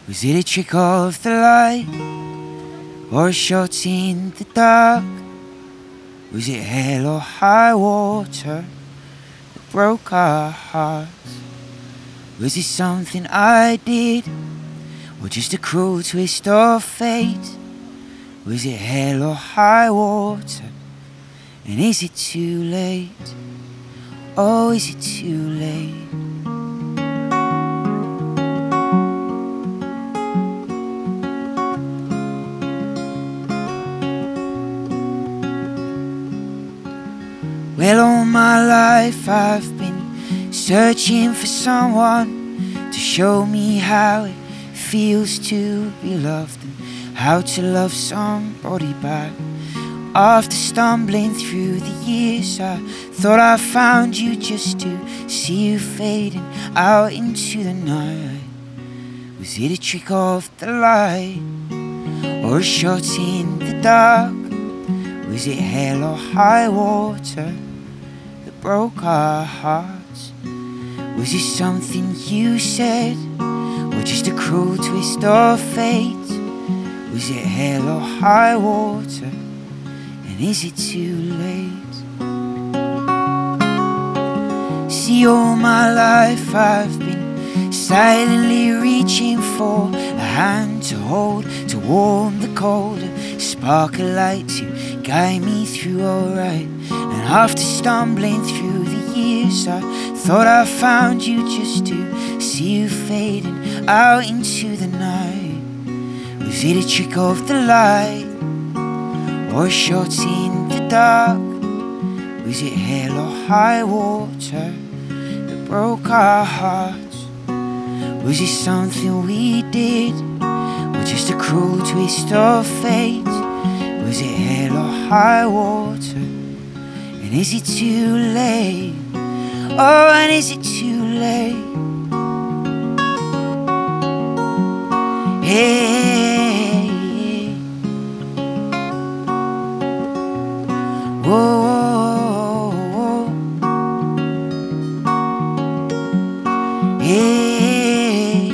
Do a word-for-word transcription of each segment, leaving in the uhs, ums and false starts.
Was it a trick of the light, or a shot in the dark? Was it hell or high water that broke our hearts? Was it something I did, or just a cruel twist of fate? Was it hell or high water? And is it too late? Oh, is it too late? Well, all my life I've been searching for someone to show me how it feels to be loved and how to love somebody back. After stumbling through the years, I thought I found you just to see you fading out into the night. Was it a trick of the light, or a shot in the dark? Was it hell or high water that broke our hearts? Was it something you said, or just a cruel twist of fate? Was it hell or high water? And is it too late? See, all my life I've been silently reaching for a hand to hold, to warm the cold, a spark of light to guide me through alright. And after stumbling through the years, I thought I found you just to see you fading out into the night. Was it a trick of the light, or a shot in the dark? Was it hell or high water that broke our hearts? Was it something we did, or just a cruel twist of fate? Was it hell or high water? And is it too late? Oh, and is it too late? Hey, whoa, whoa, whoa. Hey,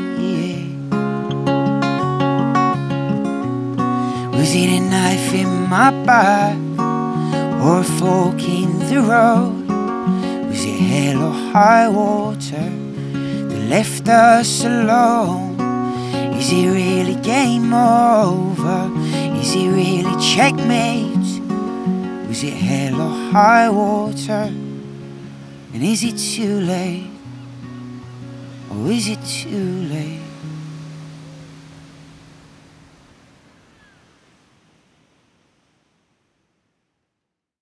was it a knife in my back, or a fork in the road? Was it hell or high water that left us alone? Is it really game over? Is it really checkmate? Was it hell or high water? And is it too late? Or is it too late?